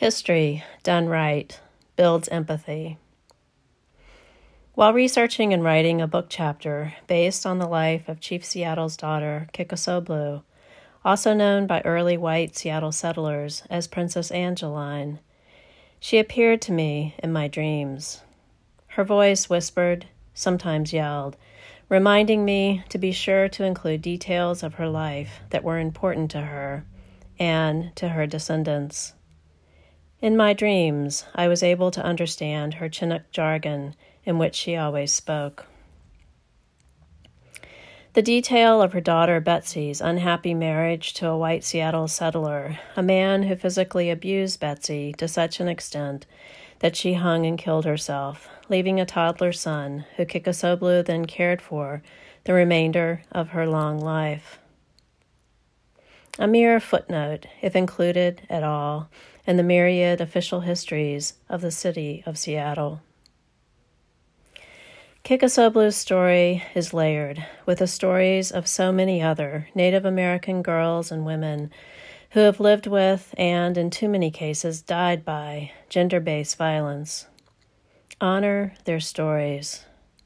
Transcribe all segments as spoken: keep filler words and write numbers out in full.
History, done right, builds empathy. While researching and writing a book chapter based on the life of Chief Seattle's daughter, Kikosoblu, also known by early white Seattle settlers as Princess Angeline, she appeared to me in my dreams. Her voice whispered, sometimes yelled, reminding me to be sure to include details of her life that were important to her and to her descendants. In my dreams, I was able to understand her Chinook jargon in which she always spoke. The detail of her daughter Betsy's unhappy marriage to a white Seattle settler, a man who physically abused Betsy to such an extent that she hung and killed herself, leaving a toddler son who Kikosoblu then cared for the remainder of her long life. A mere footnote, if included at all, in the myriad official histories of the city of Seattle. Kikosoblu's story is layered with the stories of so many other Native American girls and women who have lived with and, in too many cases, died by gender-based violence. Honor their stories.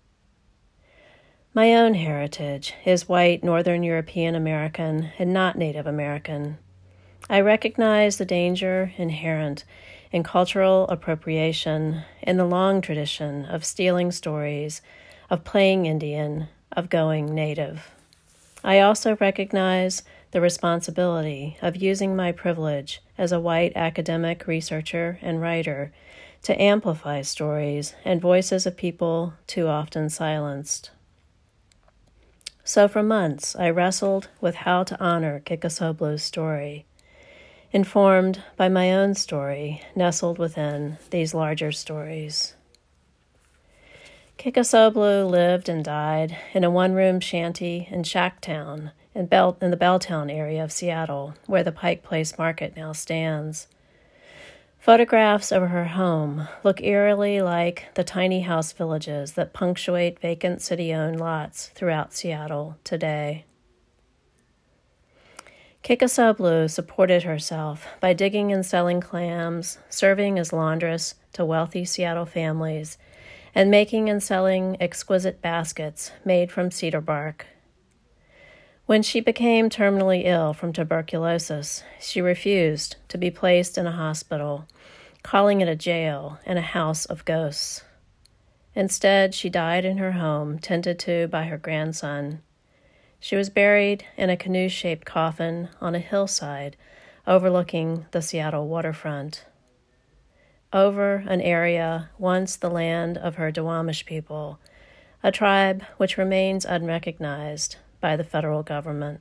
My own heritage is white Northern European American and not Native American. I recognize the danger inherent in cultural appropriation in the long tradition of stealing stories, of playing Indian, of going Native. I also recognize the responsibility of using my privilege as a white academic researcher and writer to amplify stories and voices of people too often silenced. So for months, I wrestled with how to honor Kikosoblu's story, informed by my own story nestled within these larger stories. Kikosoblu lived and died in a one-room shanty in Shacktown in, Bell- in the Belltown area of Seattle, where the Pike Place Market now stands. Photographs of her home look eerily like the tiny house villages that punctuate vacant city-owned lots throughout Seattle today. Kikosoblu supported herself by digging and selling clams, serving as laundress to wealthy Seattle families, and making and selling exquisite baskets made from cedar bark. When she became terminally ill from tuberculosis, she refused to be placed in a hospital, calling it a jail and a house of ghosts. Instead, she died in her home, tended to by her grandson. She was buried in a canoe-shaped coffin on a hillside overlooking the Seattle waterfront, over an area once the land of her Duwamish people, a tribe which remains unrecognized by the federal government.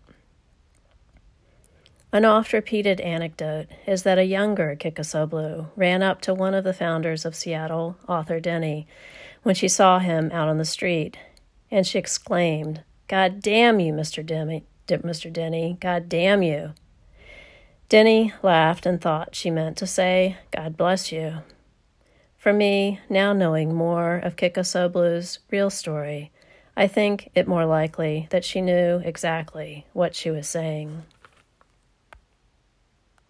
An oft-repeated anecdote is that a younger Kikosoblu ran up to one of the founders of Seattle, Arthur Denny, when she saw him out on the street, and she exclaimed, "God damn you, Mister Denny, Mister Denny, God damn you." Denny laughed and thought she meant to say, "God bless you." For me, now knowing more of Kikosoblu's real story, I think it more likely that she knew exactly what she was saying.